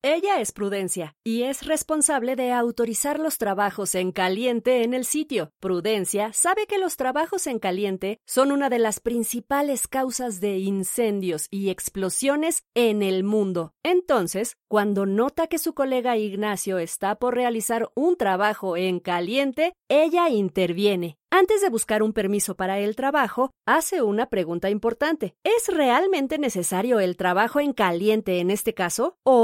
Ella es Prudencia y es responsable de autorizar los trabajos en caliente en el sitio. Prudencia sabe que los trabajos en caliente son una de las principales causas de incendios y explosiones en el mundo. Entonces, cuando nota que su colega Ignacio está por realizar un trabajo en caliente, ella interviene. Antes de buscar un permiso para el trabajo, hace una pregunta importante. ¿Es realmente necesario el trabajo en caliente en este caso? ¿O